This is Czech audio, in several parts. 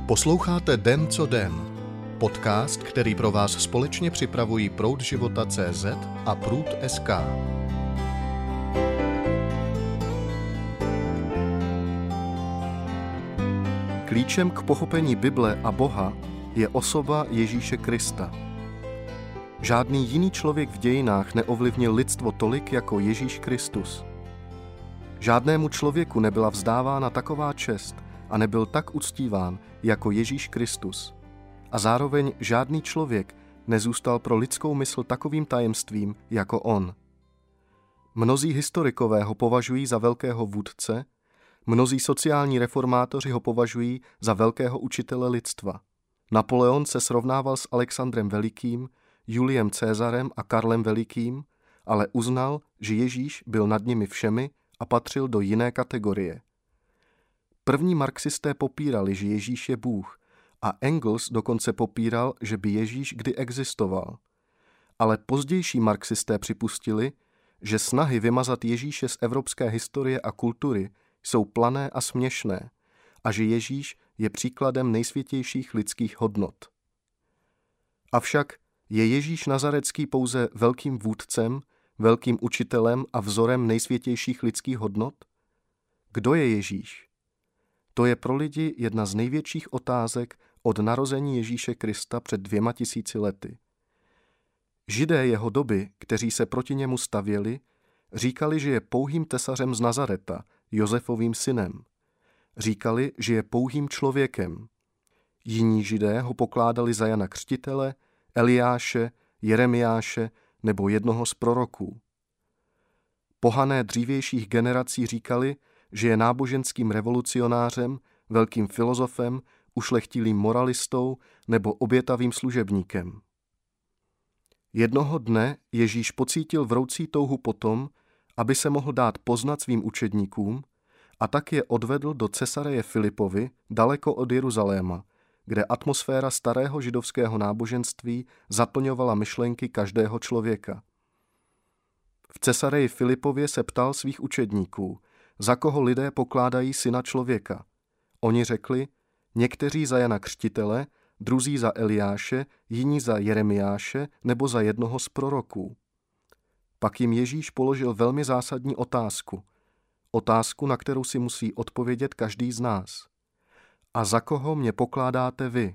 Posloucháte Den co den, podcast, který pro vás společně připravují Proud života.cz a Prud.sk. Klíčem k pochopení Bible a Boha je osoba Ježíše Krista. Žádný jiný člověk v dějinách neovlivnil lidstvo tolik jako Ježíš Kristus. Žádnému člověku nebyla vzdávána taková čest a nebyl tak uctíván jako Ježíš Kristus. A zároveň žádný člověk nezůstal pro lidskou mysl takovým tajemstvím jako on. Mnozí historikové ho považují za velkého vůdce, mnozí sociální reformátoři ho považují za velkého učitele lidstva. Napoleon se srovnával s Alexandrem Velikým, Juliem Cezarem a Karlem Velikým, ale uznal, že Ježíš byl nad nimi všemi a patřil do jiné kategorie. První marxisté popírali, že Ježíš je Bůh, a Engels dokonce popíral, že by Ježíš kdy existoval. Ale pozdější marxisté připustili, že snahy vymazat Ježíše z evropské historie a kultury jsou plané a směšné a že Ježíš je příkladem nejsvětějších lidských hodnot. Avšak je Ježíš Nazarecký pouze velkým vůdcem, velkým učitelem a vzorem nejsvětějších lidských hodnot? Kdo je Ježíš? To je pro lidi jedna z největších otázek od narození Ježíše Krista před 2000 lety. Židé jeho doby, kteří se proti němu stavěli, říkali, že je pouhým tesařem z Nazareta, Josefovým synem. Říkali, že je pouhým člověkem. Jiní Židé ho pokládali za Jana Křtitele, Eliáše, Jeremiáše nebo jednoho z proroků. Pohané dřívějších generací říkali, že je náboženským revolucionářem, velkým filozofem, ušlechtilým moralistou nebo obětavým služebníkem. Jednoho dne Ježíš pocítil vroucí touhu potom, aby se mohl dát poznat svým učedníkům, a tak je odvedl do Cesareje Filipovy, daleko od Jeruzaléma, kde atmosféra starého židovského náboženství zaplňovala myšlenky každého člověka. V Cesareji Filipově se ptal svých učedníků, za koho lidé pokládají syna člověka. Oni řekli, někteří za Jana Křtitele, druzí za Eliáše, jiní za Jeremiáše nebo za jednoho z proroků. Pak jim Ježíš položil velmi zásadní otázku. Otázku, na kterou si musí odpovědět každý z nás. A za koho mě pokládáte vy?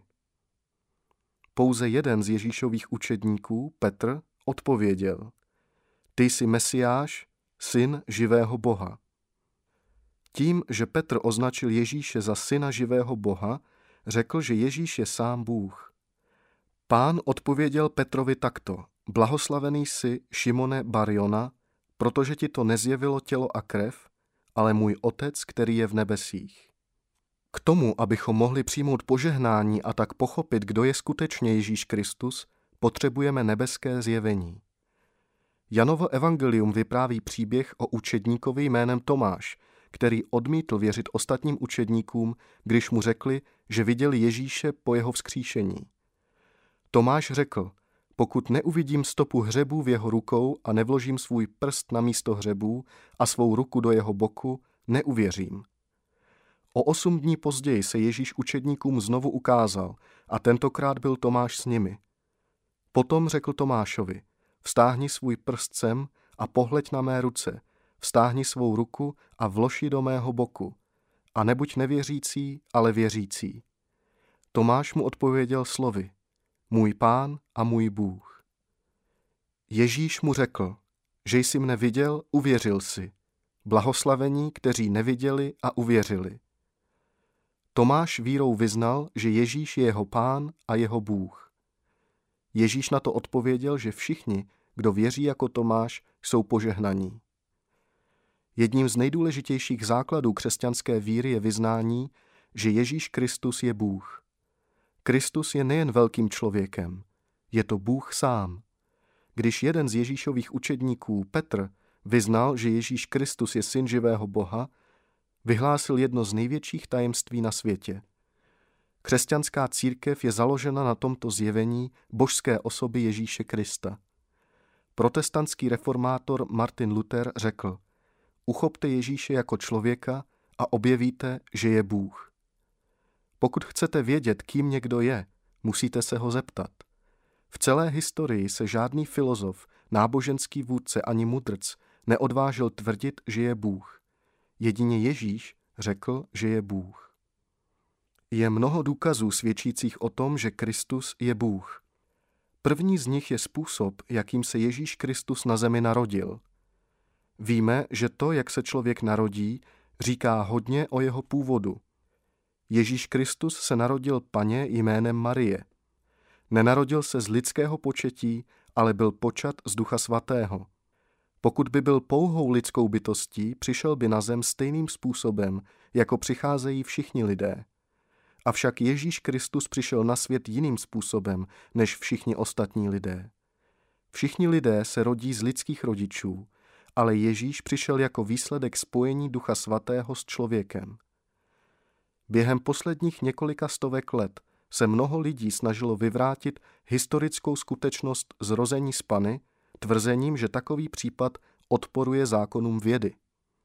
Pouze jeden z Ježíšových učedníků, Petr, odpověděl. Ty jsi Mesiáš, syn živého Boha. Tím, že Petr označil Ježíše za syna živého Boha, řekl, že Ježíš je sám Bůh. Pán odpověděl Petrovi takto. Blahoslavený jsi, Šimone Barjona, protože ti to nezjevilo tělo a krev, ale můj Otec, který je v nebesích. K tomu, abychom mohli přijmout požehnání a tak pochopit, kdo je skutečně Ježíš Kristus, potřebujeme nebeské zjevení. Janovo evangelium vypráví příběh o učedníkovi jménem Tomáš, který odmítl věřit ostatním učedníkům, když mu řekli, že viděli Ježíše po jeho vzkříšení. Tomáš řekl, pokud neuvidím stopu hřebů v jeho rukou a nevložím svůj prst na místo hřebů a svou ruku do jeho boku, neuvěřím. O 8 dní později se Ježíš učedníkům znovu ukázal a tentokrát byl Tomáš s nimi. Potom řekl Tomášovi, vztáhni svůj prst sem a pohleď na mé ruce, vztáhni svou ruku a vlož ji do mého boku. A nebuď nevěřící, ale věřící. Tomáš mu odpověděl slovy, můj Pán a můj Bůh. Ježíš mu řekl, že jsi mne viděl, uvěřil jsi. Blahoslavení, kteří neviděli a uvěřili. Tomáš vírou vyznal, že Ježíš je jeho Pán a jeho Bůh. Ježíš na to odpověděl, že všichni, kdo věří jako Tomáš, jsou požehnaní. Jedním z nejdůležitějších základů křesťanské víry je vyznání, že Ježíš Kristus je Bůh. Kristus je nejen velkým člověkem, je to Bůh sám. Když jeden z Ježíšových učedníků, Petr, vyznal, že Ježíš Kristus je syn živého Boha, vyhlásil jedno z největších tajemství na světě. Křesťanská církev je založena na tomto zjevení božské osoby Ježíše Krista. Protestantský reformátor Martin Luther řekl, uchopte Ježíše jako člověka a objevíte, že je Bůh. Pokud chcete vědět, kým někdo je, musíte se ho zeptat. V celé historii se žádný filozof, náboženský vůdce ani mudrc neodvážil tvrdit, že je Bůh. Jedině Ježíš řekl, že je Bůh. Je mnoho důkazů svědčících o tom, že Kristus je Bůh. První z nich je způsob, jakým se Ježíš Kristus na zemi narodil. Víme, že to, jak se člověk narodí, říká hodně o jeho původu. Ježíš Kristus se narodil paně jménem Marie. Nenarodil se z lidského početí, ale byl počat z Ducha Svatého. Pokud by byl pouhou lidskou bytostí, přišel by na zem stejným způsobem, jako přicházejí všichni lidé. Avšak Ježíš Kristus přišel na svět jiným způsobem, než všichni ostatní lidé. Všichni lidé se rodí z lidských rodičů, ale Ježíš přišel jako výsledek spojení Ducha Svatého s člověkem. Během posledních několika stovek let se mnoho lidí snažilo vyvrátit historickou skutečnost zrození z Panny tvrzením, že takový případ odporuje zákonům vědy.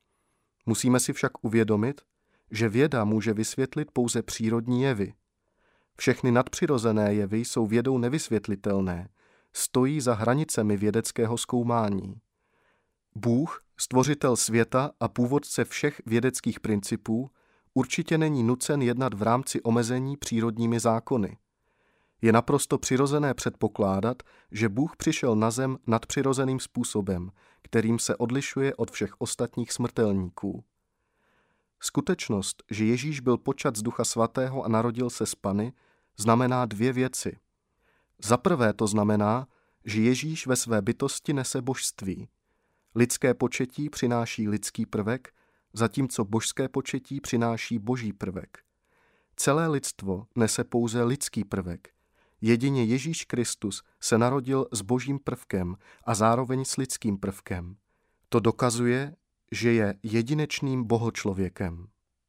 Musíme si však uvědomit, že věda může vysvětlit pouze přírodní jevy. Všechny nadpřirozené jevy jsou vědou nevysvětlitelné, stojí za hranicemi vědeckého zkoumání. Bůh, stvořitel světa a původce všech vědeckých principů, určitě není nucen jednat v rámci omezení přírodními zákony. Je naprosto přirozené předpokládat, že Bůh přišel na zem nadpřirozeným způsobem, kterým se odlišuje od všech ostatních smrtelníků. Skutečnost, že Ježíš byl počat z Ducha Svatého a narodil se z Panny, znamená dvě věci. Za prvé to znamená, že Ježíš ve své bytosti nese božství. Lidské početí přináší lidský prvek, zatímco božské početí přináší boží prvek. Celé lidstvo nese pouze lidský prvek. Jedině Ježíš Kristus se narodil s božím prvkem a zároveň s lidským prvkem. To dokazuje, že je jedinečným bohočlověkem.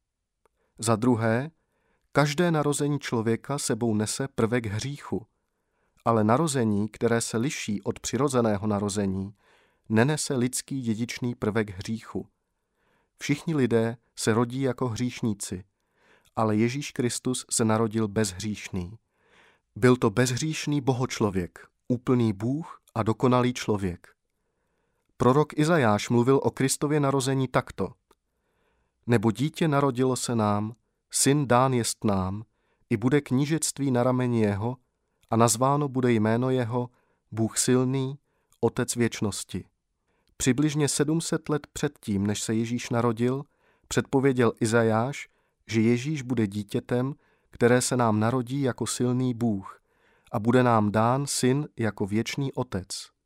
Za druhé, každé narození člověka sebou nese prvek hříchu, ale narození, které se liší od přirozeného narození, nenese lidský dědičný prvek hříchu. Všichni lidé se rodí jako hříšníci, ale Ježíš Kristus se narodil bezhříšný. Byl to bezhříšný bohočlověk, úplný Bůh a dokonalý člověk. Prorok Izajáš mluvil o Kristově narození takto. Nebo dítě narodilo se nám, syn dán jest nám, i bude knížectví na rameni jeho, a nazváno bude jméno jeho Bůh silný, Otec věčnosti. Přibližně 700 let předtím, než se Ježíš narodil, předpověděl Izajáš, že Ježíš bude dítětem, které se nám narodí jako silný Bůh a bude nám dán syn jako věčný Otec.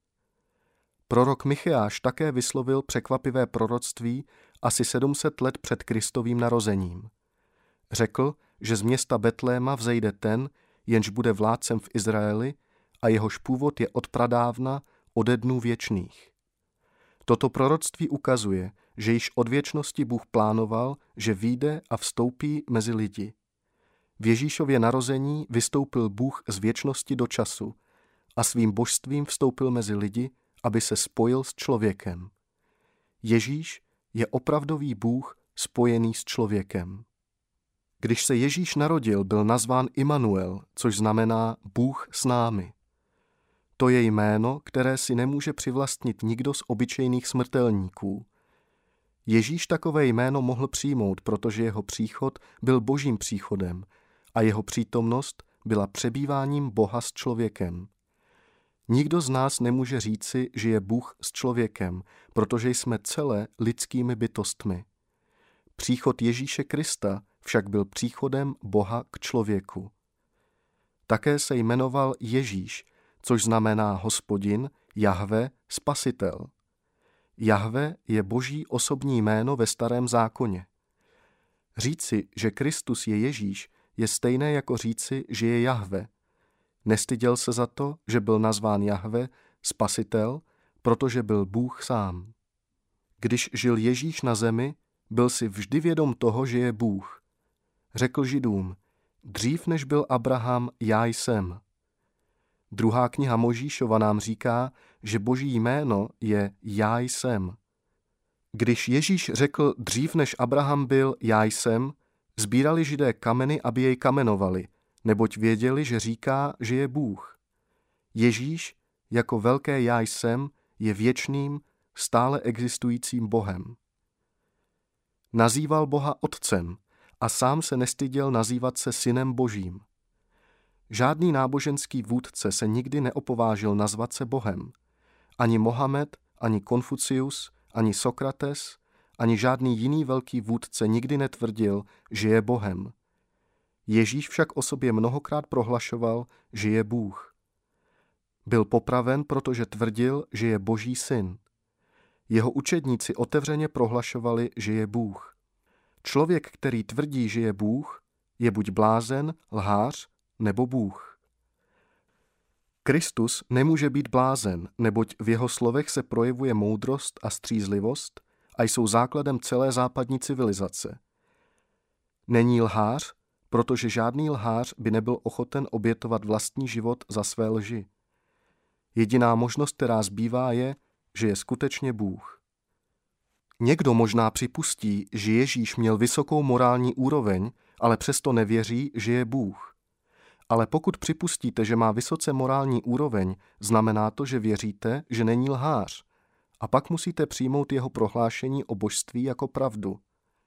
Prorok Micheáš také vyslovil překvapivé proroctví asi 700 let před Kristovým narozením. Řekl, že z města Betléma vzejde ten, jenž bude vládcem v Izraeli a jehož původ je od pradávna, ode dnů věčných. Toto proroctví ukazuje, že již od věčnosti Bůh plánoval, že vyjde a vstoupí mezi lidi. V Ježíšově narození vystoupil Bůh z věčnosti do času a svým božstvím vstoupil mezi lidi, aby se spojil s člověkem. Ježíš je opravdový Bůh spojený s člověkem. Když se Ježíš narodil, byl nazván Immanuel, což znamená Bůh s námi. To je jméno, které si nemůže přivlastnit nikdo z obyčejných smrtelníků. Ježíš takové jméno mohl přijmout, protože jeho příchod byl božím příchodem a jeho přítomnost byla přebýváním Boha s člověkem. Nikdo z nás nemůže říci, že je Bůh s člověkem, protože jsme celé lidskými bytostmi. Příchod Ježíše Krista však byl příchodem Boha k člověku. Také se jmenoval Ježíš, což znamená Hospodin, Jahve, Spasitel. Jahve je boží osobní jméno ve Starém zákoně. Říci, že Kristus je Ježíš, je stejné jako říci, že je Jahve. Nestyděl se za to, že byl nazván Jahve, Spasitel, protože byl Bůh sám. Když žil Ježíš na zemi, byl si vždy vědom toho, že je Bůh. Řekl Židům, dřív než byl Abraham, já jsem. Druhá kniha Mojžíšova nám říká, že boží jméno je já jsem. Když Ježíš řekl dřív než Abraham byl, já jsem, Sbírali Židé kameny, aby jej kamenovali, neboť věděli, že říká, že je Bůh. Ježíš, jako velké já jsem, je věčným, stále existujícím Bohem. Nazýval Boha Otcem a sám se nestyděl nazývat se Synem Božím. Žádný náboženský vůdce se nikdy neopovážil nazvat se Bohem. Ani Mohamed, ani Konfucius, ani Sokrates, ani žádný jiný velký vůdce nikdy netvrdil, že je Bohem. Ježíš však o sobě mnohokrát prohlašoval, že je Bůh. Byl popraven, protože tvrdil, že je Boží syn. Jeho učedníci otevřeně prohlašovali, že je Bůh. Člověk, který tvrdí, že je Bůh, je buď blázen, lhář, nebo Bůh. Kristus nemůže být blázen, neboť v jeho slovech se projevuje moudrost a střízlivost a jsou základem celé západní civilizace. Není lhář, protože žádný lhář by nebyl ochoten obětovat vlastní život za své lži. Jediná možnost, která zbývá, je, že je skutečně Bůh. Někdo možná připustí, že Ježíš měl vysokou morální úroveň, ale přesto nevěří, že je Bůh. Ale pokud připustíte, že má vysoce morální úroveň, znamená to, že věříte, že není lhář. A pak musíte přijmout jeho prohlášení o božství jako pravdu.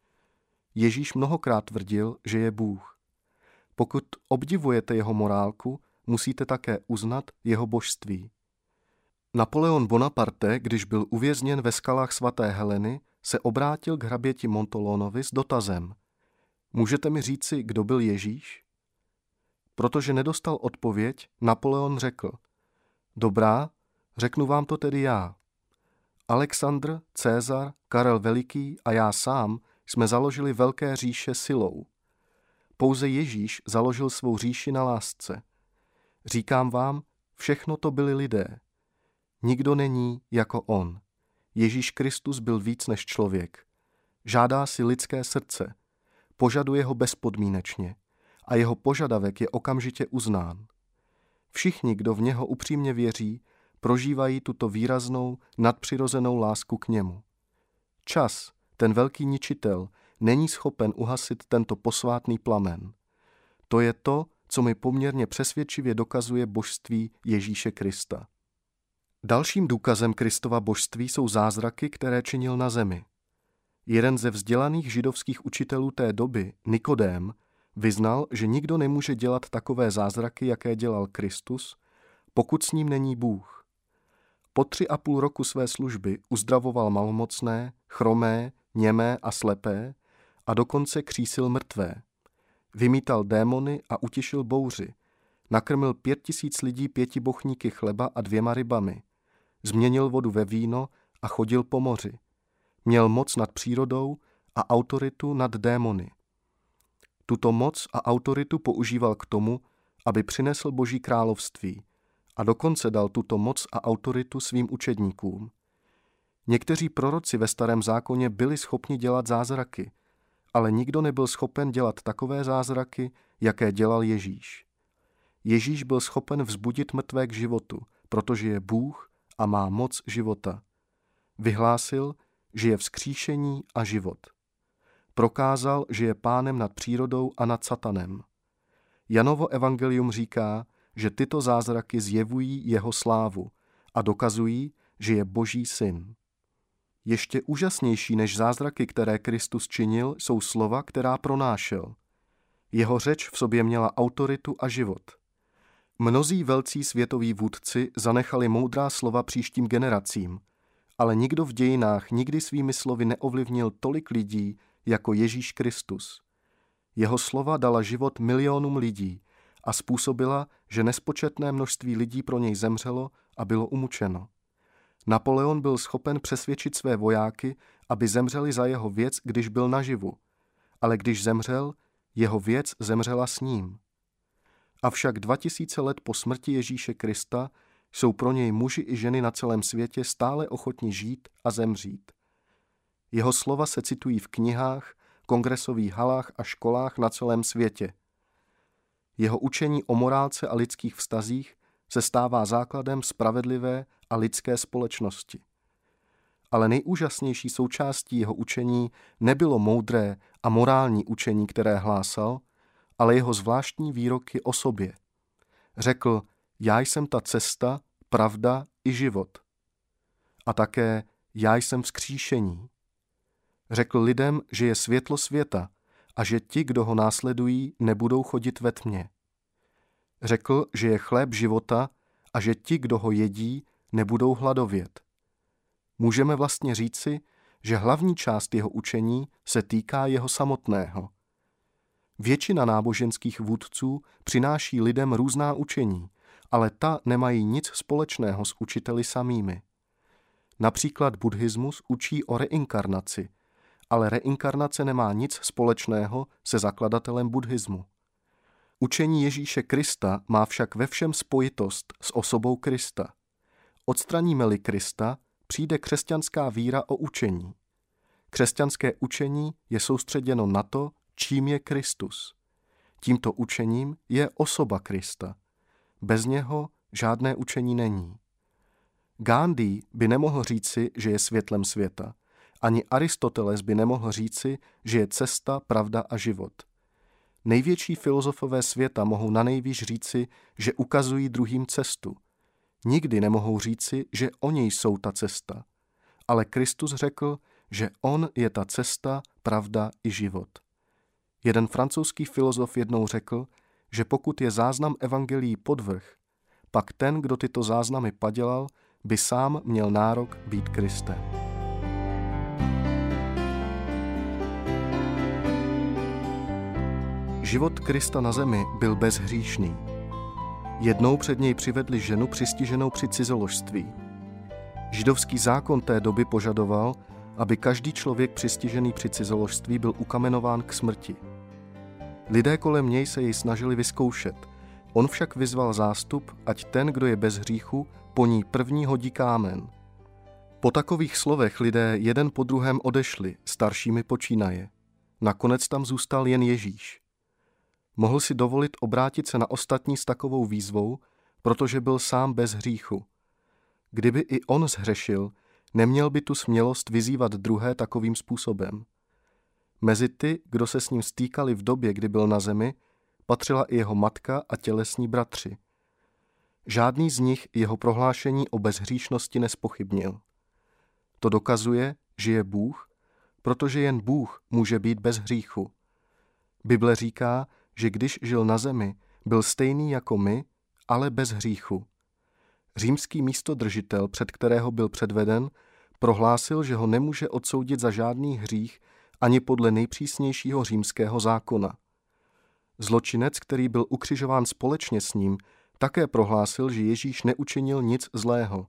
Ježíš mnohokrát tvrdil, že je Bůh. Pokud obdivujete jeho morálku, musíte také uznat jeho božství. Napoleon Bonaparte, když byl uvězněn ve skalách svaté Heleny, se obrátil k hraběti Montolonovi s dotazem: Můžete mi říci, kdo byl Ježíš? Protože nedostal odpověď, Napoleon řekl: Dobrá, řeknu vám to tedy já. Alexandr, César, Karel Veliký a já sám jsme založili velké říše silou. Pouze Ježíš založil svou říši na lásce. Říkám vám, všechno to byli lidé. Nikdo není jako on. Ježíš Kristus byl víc než člověk. Žádá si lidské srdce. Požaduje ho bezpodmínečně. A jeho požadavek je okamžitě uznán. Všichni, kdo v něho upřímně věří, prožívají tuto výraznou, nadpřirozenou lásku k němu. Čas, ten velký ničitel, není schopen uhasit tento posvátný plamen. To je to, co mi poměrně přesvědčivě dokazuje božství Ježíše Krista. Dalším důkazem Kristova božství jsou zázraky, které činil na zemi. Jeden ze vzdělaných židovských učitelů té doby, Nikodém, vyznal, že nikdo nemůže dělat takové zázraky, jaké dělal Kristus, pokud s ním není Bůh. Po 3,5 roku své služby uzdravoval malomocné, chromé, němé a slepé a dokonce křísil mrtvé. Vymítal démony a utišil bouři. Nakrmil 5000 lidí 5 bochníky chleba a 2 rybami. Změnil vodu ve víno a chodil po moři. Měl moc nad přírodou a autoritu nad démony. Tuto moc a autoritu používal k tomu, aby přinesl Boží království, a dokonce dal tuto moc a autoritu svým učedníkům. Někteří proroci ve Starém zákoně byli schopni dělat zázraky, ale nikdo nebyl schopen dělat takové zázraky, jaké dělal Ježíš. Ježíš byl schopen vzbudit mrtvé k životu, protože je Bůh a má moc života. Vyhlásil, že je vzkříšení a život. Prokázal, že je pánem nad přírodou a nad satanem. Janovo evangelium říká, že tyto zázraky zjevují jeho slávu a dokazují, že je Boží syn. Ještě úžasnější než zázraky, které Kristus činil, jsou slova, která pronášel. Jeho řeč v sobě měla autoritu a život. Mnozí velcí světoví vůdci zanechali moudrá slova příštím generacím, ale nikdo v dějinách nikdy svými slovy neovlivnil tolik lidí jako Ježíš Kristus. Jeho slova dala život milionům lidí a způsobila, že nespočetné množství lidí pro něj zemřelo a bylo umučeno. Napoleon byl schopen přesvědčit své vojáky, aby zemřeli za jeho věc, když byl naživu, ale když zemřel, jeho věc zemřela s ním. Avšak 2000 let po smrti Ježíše Krista jsou pro něj muži i ženy na celém světě stále ochotni žít a zemřít. Jeho slova se citují v knihách, kongresových halách a školách na celém světě. Jeho učení o morálce a lidských vztazích se stává základem spravedlivé a lidské společnosti. ale nejúžasnější součástí jeho učení nebylo moudré a morální učení, které hlásal, ale jeho zvláštní výroky o sobě. Řekl, já jsem ta cesta, pravda i život. A také, já jsem vzkříšení. Řekl lidem, že je světlo světa a že ti, kdo ho následují, nebudou chodit ve tmě. Řekl, že je chléb života a že ti, kdo ho jedí, nebudou hladovět. Můžeme vlastně říci, že hlavní část jeho učení se týká jeho samotného. Většina náboženských vůdců přináší lidem různá učení, ale ta nemají nic společného s učiteli samými. Například buddhismus učí o reinkarnaci, ale reinkarnace nemá nic společného se zakladatelem buddhismu. Učení Ježíše Krista má však ve všem spojitost s osobou Krista. Odstraníme-li Krista, přijde křesťanská víra o učení. Křesťanské učení je soustředěno na to, čím je Kristus. Tímto učením je osoba Krista. Bez něho žádné učení není. Gandhi by nemohl říci, že je světlem světa. Ani Aristoteles by nemohl říci, že je cesta, pravda a život. Největší filozofové světa mohou nanejvýš říci, že ukazují druhým cestu. Nikdy nemohou říci, že oni jsou ta cesta. Ale Kristus řekl, že on je ta cesta, pravda i život. Jeden francouzský filozof jednou řekl, že pokud je záznam evangelií podvrh, pak ten, kdo tyto záznamy padělal, by sám měl nárok být Kristem. Život Krista na zemi byl bezhříšný. Jednou před něj přivedli ženu přistiženou při cizoložství. Židovský zákon té doby požadoval, aby každý člověk přistižený při cizoložství byl ukamenován k smrti. Lidé kolem něj se jej snažili vyzkoušet. On však vyzval zástup, ať ten, kdo je bez hříchu, po ní první hodí kámen. Po takových slovech lidé jeden po druhém odešli, staršími počínaje. Nakonec tam zůstal jen Ježíš. Mohl si dovolit obrátit se na ostatní s takovou výzvou, protože byl sám bez hříchu. Kdyby i on zhřešil, neměl by tu smělost vyzývat druhé takovým způsobem. Mezi ty, kdo se s ním stýkali v době, kdy byl na zemi, patřila i jeho matka a tělesní bratři. Žádný z nich jeho prohlášení o bezhříšnosti nespochybnil. To dokazuje, že je Bůh, protože jen Bůh může být bez hříchu. Bible říká, že když žil na zemi, byl stejný jako my, ale bez hříchu. Římský místodržitel, před kterého byl předveden, prohlásil, že ho nemůže odsoudit za žádný hřích ani podle nejpřísnějšího římského zákona. Zločinec, který byl ukřižován společně s ním, také prohlásil, že Ježíš neučinil nic zlého.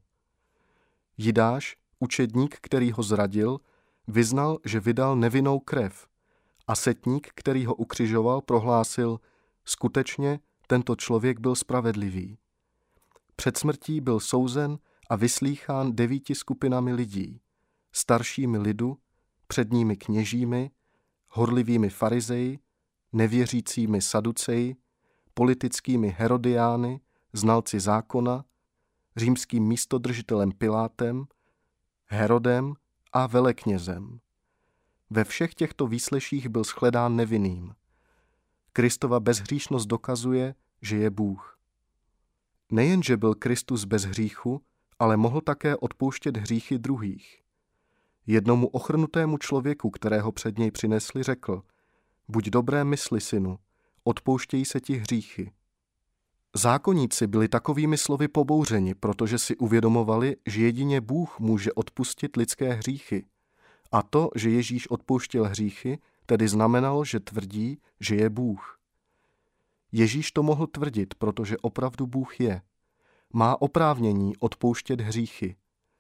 Jidáš, učedník, který ho zradil, vyznal, že vydal nevinnou krev. A setník, který ho ukřižoval, prohlásil, skutečně tento člověk byl spravedlivý. Před smrtí byl souzen a vyslýchán 9 skupinami lidí, staršími lidu, předními kněžími, horlivými farizeji, nevěřícími saduceji, politickými Herodiány, znalci zákona, římským místodržitelem Pilátem, Herodem a veleknězem. Ve všech těchto výsleších byl shledán nevinným. Kristova bezhříšnost dokazuje, že je Bůh. Nejenže byl Kristus bez hříchu, ale mohl také odpouštět hříchy druhých. Jednomu ochrnutému člověku, kterého před něj přinesli, řekl, buď dobré mysli, synu, odpouštějí se ti hříchy. Zákonníci byli takovými slovy pobouřeni, protože si uvědomovali, že jedině Bůh může odpustit lidské hříchy. A to, že Ježíš odpouštěl hříchy, tedy znamenalo, že tvrdí, že je Bůh. Ježíš to mohl tvrdit, protože opravdu Bůh je. Má oprávnění odpouštět hříchy.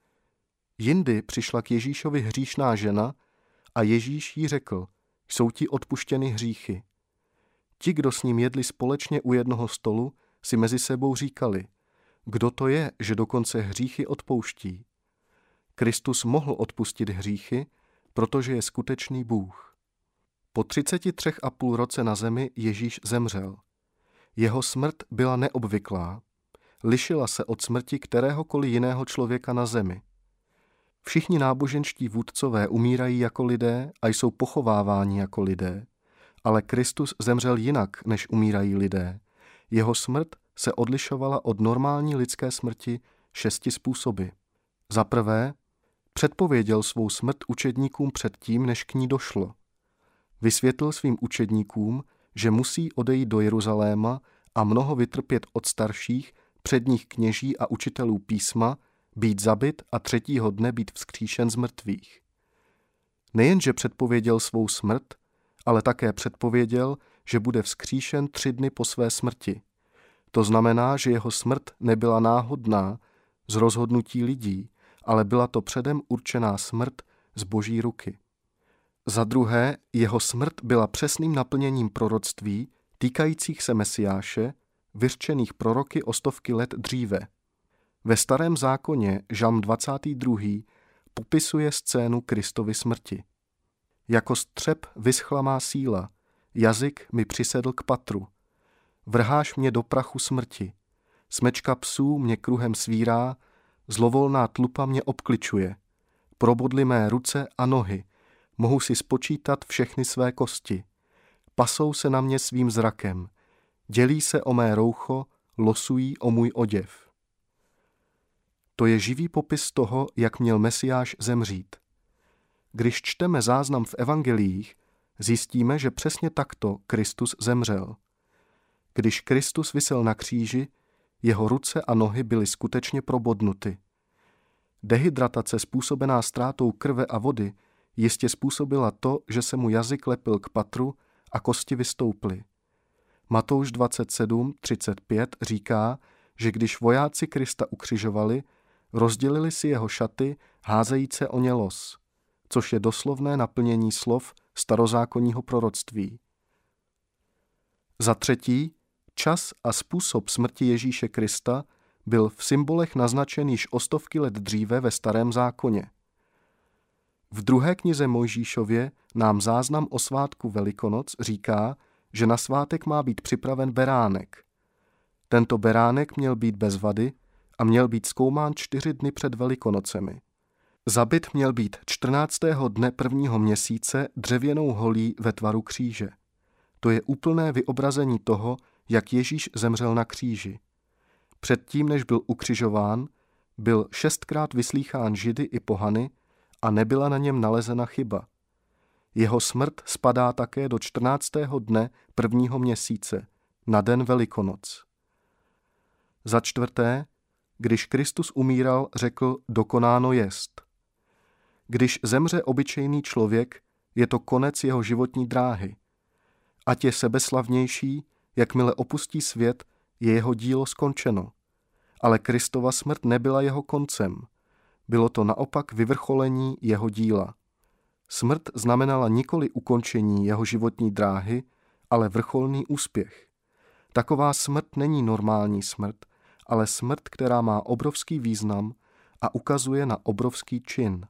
Jindy přišla k Ježíšovi hříšná žena a Ježíš jí řekl, jsou ti odpuštěny hříchy. Ti, kdo s ním jedli společně u jednoho stolu, si mezi sebou říkali, kdo to je, že dokonce hříchy odpouští. Kristus mohl odpustit hříchy, protože je skutečný Bůh. Po 33,5 roce na zemi Ježíš zemřel. Jeho smrt byla neobvyklá. Lišila se od smrti kteréhokoliv jiného člověka na zemi. Všichni náboženští vůdcové umírají jako lidé a jsou pochováváni jako lidé, ale Kristus zemřel jinak, než umírají lidé. Jeho smrt se odlišovala od normální lidské smrti 6 způsoby. Za prvé, předpověděl svou smrt učedníkům předtím, než k ní došlo. Vysvětlil svým učedníkům, že musí odejít do Jeruzaléma a mnoho vytrpět od starších, předních kněží a učitelů písma, být zabit a 3. dne být vzkříšen z mrtvých. Nejenže předpověděl svou smrt, ale také předpověděl, že bude vzkříšen 3 dny po své smrti. To znamená, že jeho smrt nebyla náhodná z rozhodnutí lidí, ale byla to předem určená smrt z Boží ruky. Za druhé, jeho smrt byla přesným naplněním proroctví týkajících se Mesiáše, vyřčených proroky o stovky let dříve. Ve Starém zákoně Žalm 22. popisuje scénu Kristovy smrti. Jako střep vyschla má síla, jazyk mi přisedl k patru. Vrháš mě do prachu smrti, smečka psů mě kruhem svírá, zlovolná tlupa mě obkličuje. Probodly mé ruce a nohy, mohu si spočítat všechny své kosti. Pasou se na mě svým zrakem, dělí se o mé roucho, losují o můj oděv. To je živý popis toho, jak měl Mesiáš zemřít. Když čteme záznam v evangeliích, zjistíme, že přesně takto Kristus zemřel. Když Kristus visel na kříži, jeho ruce a nohy byly skutečně probodnuty. Dehydratace způsobená ztrátou krve a vody jistě způsobila to, že se mu jazyk lepil k patru a kosti vystouply. Matouš 27:35 říká, že když vojáci Krista ukřižovali, rozdělili si jeho šaty, házejíce o ně los, což je doslovné naplnění slov starozákonního proroctví. Za třetí, čas a způsob smrti Ježíše Krista byl v symbolech naznačen již o stovky let dříve ve Starém zákoně. V 2. knize Mojžíšově nám záznam o svátku Velikonoc říká, že na svátek má být připraven beránek. Tento beránek měl být bez vady a měl být zkoumán 4 dny před Velikonocemi. Zabit měl být 14. dne 1. měsíce dřevěnou holí ve tvaru kříže. To je úplné vyobrazení toho, jak Ježíš zemřel na kříži. Předtím, než byl ukřižován, byl 6krát vyslýchán Židy i pohany a nebyla na něm nalezena chyba. Jeho smrt spadá také do 14. dne 1. měsíce, na den Velikonoc. Za čtvrté, když Kristus umíral, řekl, dokonáno jest. Když zemře obyčejný člověk, je to konec jeho životní dráhy. Ať je sebeslavnější, jakmile opustí svět, je jeho dílo skončeno. Ale Kristova smrt nebyla jeho koncem. Bylo to naopak vyvrcholení jeho díla. Smrt znamenala nikoli ukončení jeho životní dráhy, ale vrcholný úspěch. Taková smrt není normální smrt, ale smrt, která má obrovský význam a ukazuje na obrovský čin.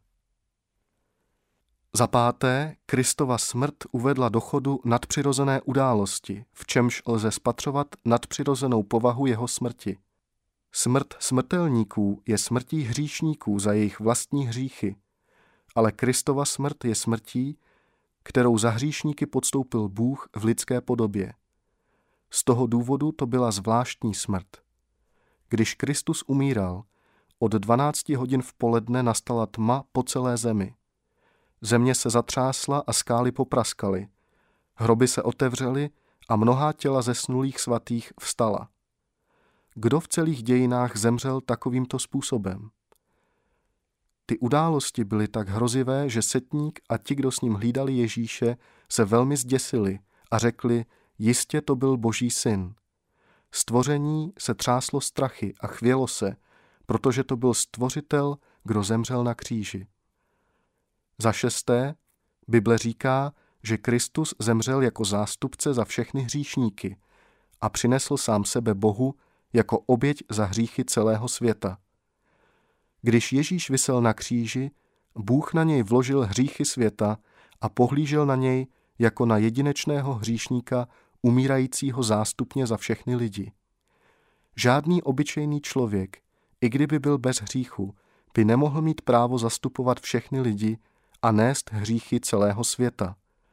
Za páté, Kristova smrt uvedla do chodu nadpřirozené události, v čemž lze spatřovat nadpřirozenou povahu jeho smrti. Smrt smrtelníků je smrtí hříšníků za jejich vlastní hříchy, ale Kristova smrt je smrtí, kterou za hříšníky podstoupil Bůh v lidské podobě. Z toho důvodu to byla zvláštní smrt. Když Kristus umíral, od 12 hodin v poledne nastala tma po celé zemi. Země se zatřásla a skály popraskaly. Hroby se otevřely a mnohá těla zesnulých svatých vstala. Kdo v celých dějinách zemřel takovýmto způsobem? Ty události byly tak hrozivé, že setník a ti, kdo s ním hlídali Ježíše, se velmi zděsili a řekli, jistě to byl Boží syn. Stvoření se třáslo strachy a chvělo se, protože to byl stvořitel, kdo zemřel na kříži. Za šesté, Bible říká, že Kristus zemřel jako zástupce za všechny hříšníky a přinesl sám sebe Bohu jako oběť za hříchy celého světa. Když Ježíš visel na kříži, Bůh na něj vložil hříchy světa a pohlížel na něj jako na jedinečného hříšníka, umírajícího zástupně za všechny lidi. Žádný obyčejný člověk, i kdyby byl bez hříchu, by nemohl mít právo zastupovat všechny lidi a nést hříchy celého světa.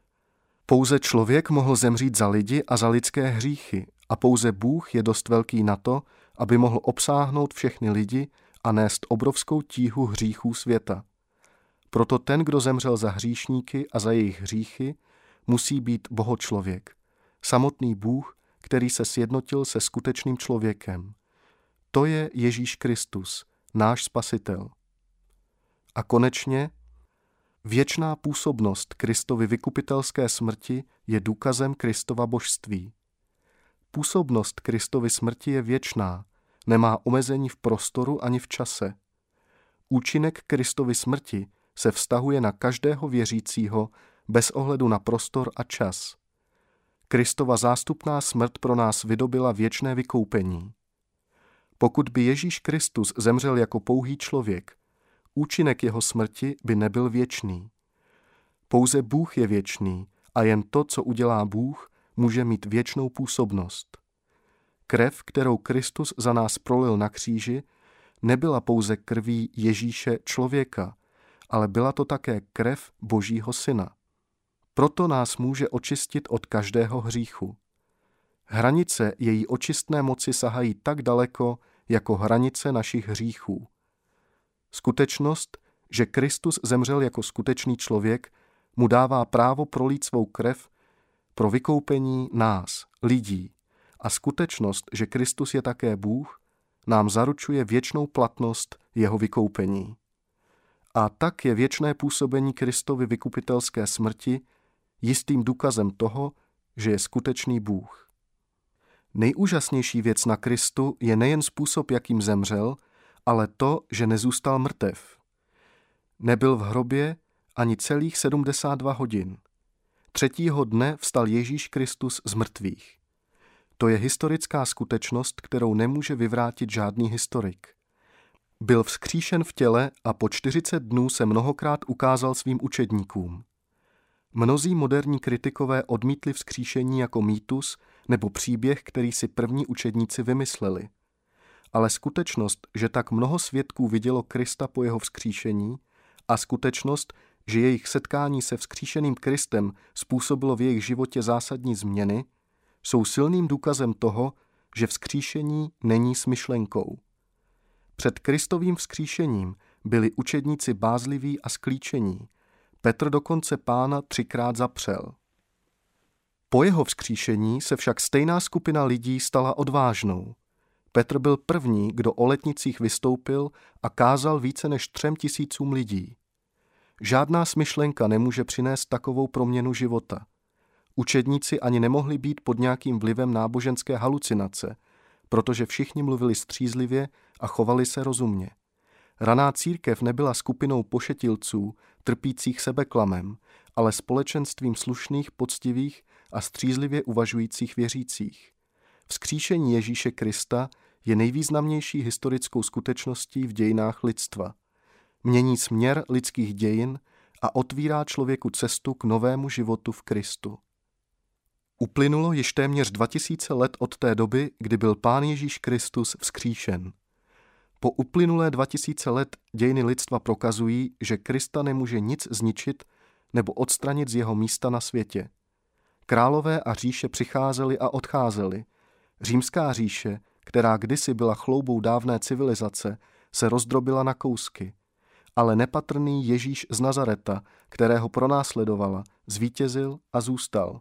Pouze člověk mohl zemřít za lidi a za lidské hříchy a pouze Bůh je dost velký na to, aby mohl obsáhnout všechny lidi a nést obrovskou tíhu hříchů světa. Proto ten, kdo zemřel za hříšníky a za jejich hříchy, musí být bohočlověk, samotný Bůh, který se sjednotil se skutečným člověkem. To je Ježíš Kristus, náš Spasitel. A konečně, věčná působnost Kristovy vykupitelské smrti je důkazem Kristova božství. Působnost Kristovy smrti je věčná, nemá omezení v prostoru ani v čase. Účinek Kristovy smrti se vztahuje na každého věřícího bez ohledu na prostor a čas. Kristova zástupná smrt pro nás vydobila věčné vykoupení. Pokud by Ježíš Kristus zemřel jako pouhý člověk, účinek jeho smrti by nebyl věčný. Pouze Bůh je věčný a jen to, co udělá Bůh, může mít věčnou působnost. Krev, kterou Kristus za nás prolil na kříži, nebyla pouze krví Ježíše člověka, ale byla to také krev Božího Syna. Proto nás může očistit od každého hříchu. Hranice její očistné moci sahají tak daleko, jako hranice našich hříchů. Skutečnost, že Kristus zemřel jako skutečný člověk, mu dává právo prolít svou krev pro vykoupení nás, lidí, a skutečnost, že Kristus je také Bůh, nám zaručuje věčnou platnost jeho vykoupení. A tak je věčné působení Kristovy vykupitelské smrti jistým důkazem toho, že je skutečný Bůh. Nejúžasnější věc na Kristu je nejen způsob, jakým zemřel, ale to, že nezůstal mrtev. Nebyl v hrobě ani celých 72 hodin. 3. dne vstal Ježíš Kristus z mrtvých. To je historická skutečnost, kterou nemůže vyvrátit žádný historik. Byl vzkříšen v těle a po 40 dnů se mnohokrát ukázal svým učedníkům. Mnozí moderní kritikové odmítli vzkříšení jako mýtus nebo příběh, který si první učedníci vymysleli. Ale skutečnost, že tak mnoho svědků vidělo Krista po jeho vzkříšení a skutečnost, že jejich setkání se vzkříšeným Kristem způsobilo v jejich životě zásadní změny, jsou silným důkazem toho, že vzkříšení není smyšlenkou. Před Kristovým vzkříšením byli učedníci bázliví a sklíčení. Petr dokonce Pána 3krát zapřel. Po jeho vzkříšení se však stejná skupina lidí stala odvážnou. Petr byl první, kdo o letnicích vystoupil a kázal více než 3000 lidí. Žádná smyšlenka nemůže přinést takovou proměnu života. Učedníci ani nemohli být pod nějakým vlivem náboženské halucinace, protože všichni mluvili střízlivě a chovali se rozumně. Raná církev nebyla skupinou pošetilců, trpících sebeklamem, ale společenstvím slušných, poctivých a střízlivě uvažujících věřících. Vzkříšení Ježíše Krista je nejvýznamnější historickou skutečností v dějinách lidstva. Mění směr lidských dějin a otvírá člověku cestu k novému životu v Kristu. Uplynulo již téměř 2000 let od té doby, kdy byl Pán Ježíš Kristus vzkříšen. Po uplynulé 2000 let dějiny lidstva prokazují, že Krista nemůže nic zničit nebo odstranit z jeho místa na světě. Králové a říše přicházeli a odcházeli. Římská říše, která kdysi byla chloubou dávné civilizace, se rozdrobila na kousky. Ale nepatrný Ježíš z Nazareta, kterého pronásledovala, zvítězil a zůstal.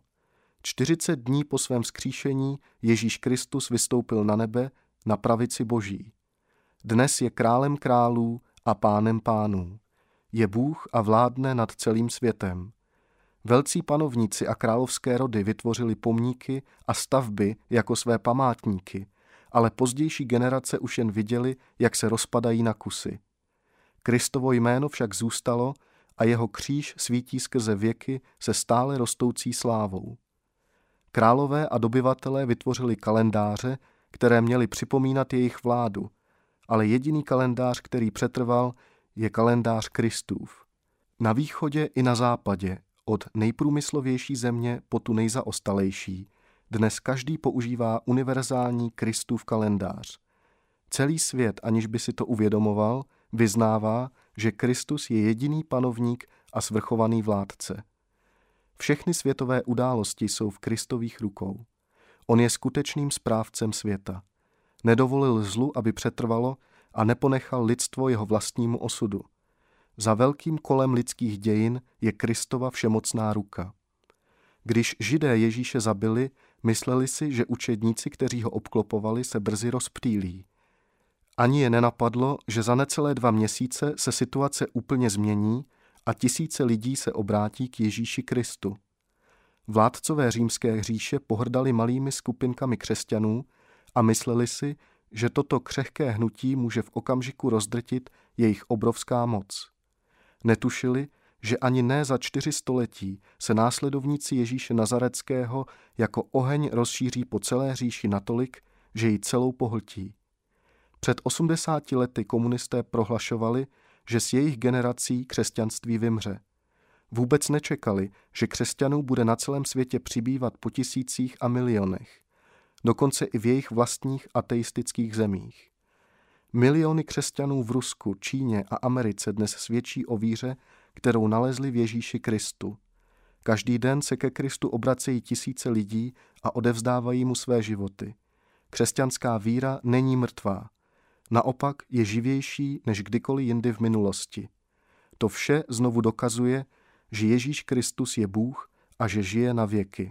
40 dní po svém vzkříšení Ježíš Kristus vystoupil na nebe na pravici Boží. Dnes je králem králů a pánem pánů. Je Bůh a vládne nad celým světem. Velcí panovníci a královské rody vytvořili pomníky a stavby jako své památníky, ale pozdější generace už jen viděli, jak se rozpadají na kusy. Kristovo jméno však zůstalo a jeho kříž svítí skrze věky se stále rostoucí slávou. Králové a dobyvatelé vytvořili kalendáře, které měly připomínat jejich vládu, ale jediný kalendář, který přetrval, je kalendář Kristův. Na východě i na západě, od nejprůmyslovější země po tu nejzaostalejší, dnes každý používá univerzální Kristův kalendář. Celý svět, aniž by si to uvědomoval, vyznává, že Kristus je jediný panovník a svrchovaný vládce. Všechny světové události jsou v Kristových rukou. On je skutečným správcem světa. Nedovolil zlu, aby přetrvalo, a neponechal lidstvo jeho vlastnímu osudu. Za velkým kolem lidských dějin je Kristova všemocná ruka. Když Židé Ježíše zabili, mysleli si, že učedníci, kteří ho obklopovali, se brzy rozptýlí. Ani je nenapadlo, že za necelé 2 měsíce se situace úplně změní a tisíce lidí se obrátí k Ježíši Kristu. Vládcové římské říše pohrdali malými skupinkami křesťanů a mysleli si, že toto křehké hnutí může v okamžiku rozdrtit jejich obrovská moc. Netušili, že ani ne za 4 století se následovníci Ježíše Nazareckého jako oheň rozšíří po celé říši natolik, že ji celou pohltí. Před 80 lety komunisté prohlašovali, že s jejich generací křesťanství vymře. Vůbec nečekali, že křesťanů bude na celém světě přibývat po tisících a milionech. Dokonce i v jejich vlastních ateistických zemích. Miliony křesťanů v Rusku, Číně a Americe dnes svědčí o víře, kterou nalezli v Ježíši Kristu. Každý den se ke Kristu obracejí tisíce lidí a odevzdávají mu své životy. Křesťanská víra není mrtvá. Naopak je živější než kdykoliv jindy v minulosti. To vše znovu dokazuje, že Ježíš Kristus je Bůh a že žije na věky.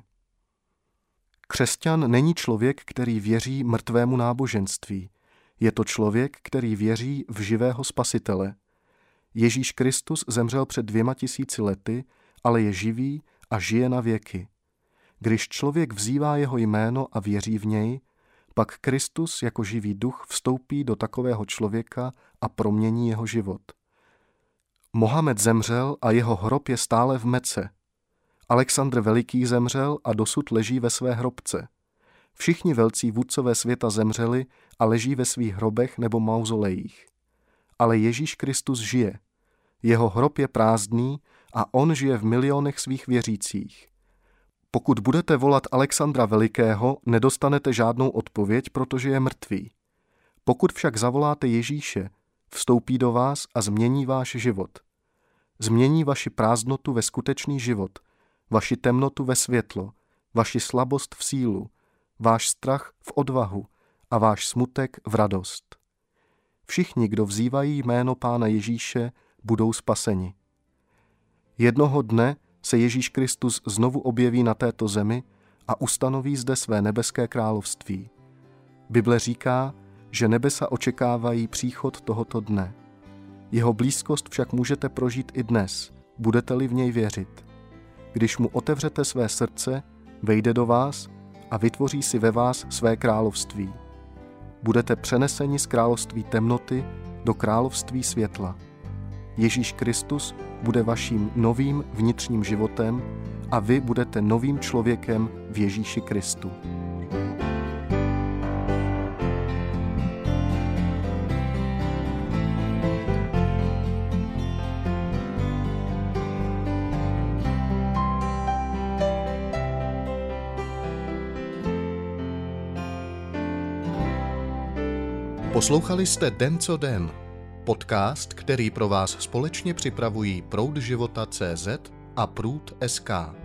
Křesťan není člověk, který věří mrtvému náboženství. Je to člověk, který věří v živého Spasitele. Ježíš Kristus zemřel před 2000 lety, ale je živý a žije na věky. Když člověk vzývá jeho jméno a věří v něj, pak Kristus jako živý duch vstoupí do takového člověka a promění jeho život. Mohamed zemřel a jeho hrob je stále v Mece. Alexandr Veliký zemřel a dosud leží ve své hrobce. Všichni velcí vůdcové světa zemřeli a leží ve svých hrobech nebo mauzolejích. Ale Ježíš Kristus žije. Jeho hrob je prázdný a on žije v milionech svých věřících. Pokud budete volat Alexandra Velikého, nedostanete žádnou odpověď, protože je mrtvý. Pokud však zavoláte Ježíše, vstoupí do vás a změní váš život. Změní vaši prázdnotu ve skutečný život, vaši temnotu ve světlo, vaši slabost v sílu, váš strach v odvahu a váš smutek v radost. Všichni, kdo vzývají jméno Pána Ježíše, budou spaseni. Jednoho dne se Ježíš Kristus znovu objeví na této zemi a ustanoví zde své nebeské království. Bible říká, že nebesa očekávají příchod tohoto dne. Jeho blízkost však můžete prožít i dnes, budete-li v něj věřit. Když mu otevřete své srdce, vejde do vás a vytvoří si ve vás své království. Budete přeneseni z království temnoty do království světla. Ježíš Kristus bude vaším novým vnitřním životem a vy budete novým člověkem v Ježíši Kristu. Poslouchali jste Den co den, podcast, který pro vás společně připravují Proud života.cz a Průd.sk.